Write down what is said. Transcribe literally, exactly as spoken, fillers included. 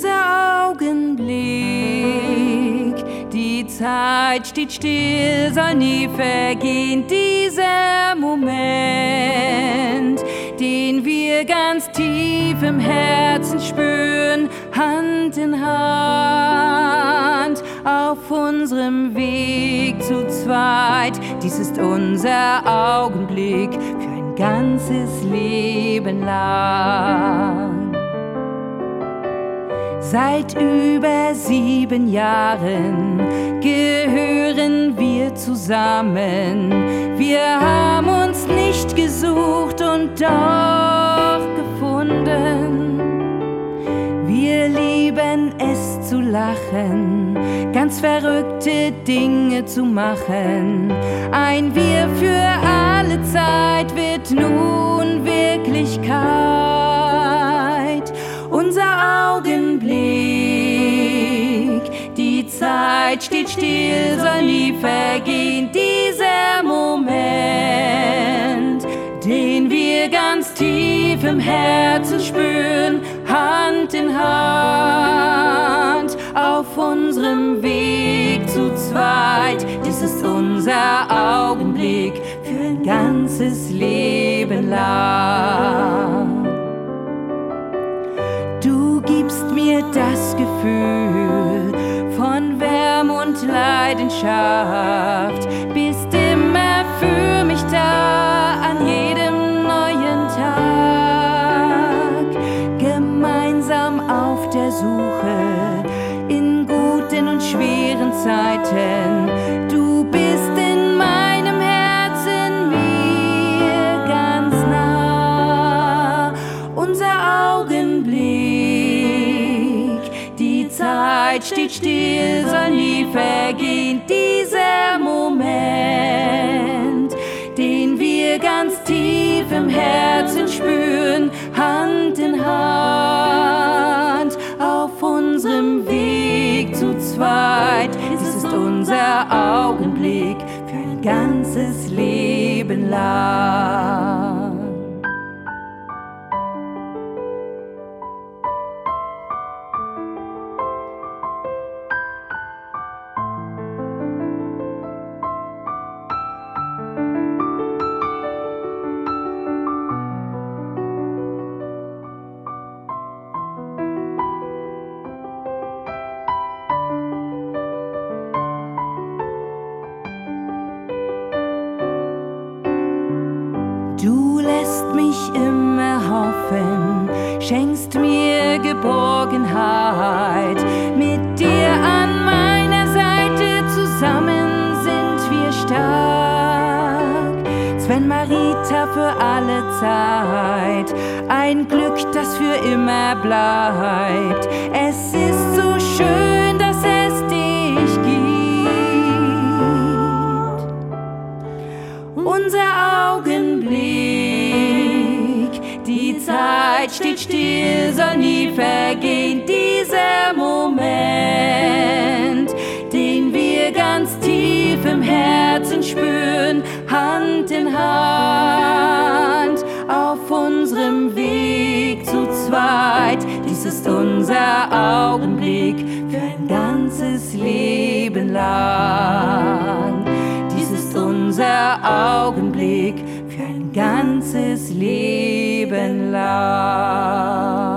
unser Augenblick. Die Zeit steht still, soll nie vergehen, dieser Moment, den wir ganz tief im Herzen spüren, Hand in Hand, auf unserem Weg zu zweit. Dies ist unser Augenblick für ein ganzes Leben lang. Seit über sieben Jahren gehören wir zusammen. Wir haben uns nicht gesucht und doch gefunden. Wir lieben es zu lachen, ganz verrückte Dinge zu machen. Ein Wir für alle Zeit wird nun Wirklichkeit. Unser Augenblick, die Zeit steht still, soll nie vergehen. Dieser Moment, den wir ganz tief im Herzen spüren, Hand in Hand, auf unserem Weg zu zweit. Dies ist unser Augenblick für ein ganzes Leben lang. Du gibst mir das Gefühl von Wärme und Leidenschaft, bist immer für mich da an jedem neuen Tag. Gemeinsam auf der Suche in guten und schweren Zeiten. Du bist in meinem Herzen mir ganz nah. Unser Augenblick, die Zeit steht still, soll nie vergehen. Dieser Moment, den wir ganz tief im Herzen spüren, Hand in Hand, auf unserem Weg zu zweit. Dies ist unser Augenblick für ein ganzes Leben lang. Du lässt mich immer hoffen, schenkst mir Geborgenheit. Mit dir an meiner Seite, zusammen sind wir stark. Sven Marita für alle Zeit, ein Glück, das für immer bleibt. Es ist so schön, dass es dich gibt. Unser Augenblick, die Zeit steht still, soll nie vergehen. Dieser Moment, den wir ganz tief im Herzen spüren, Hand in Hand, auf unserem Weg zu zweit. Dies ist unser Augenblick für ein ganzes Leben lang. Dies ist unser Augenblick für ein ganzes Leben lang.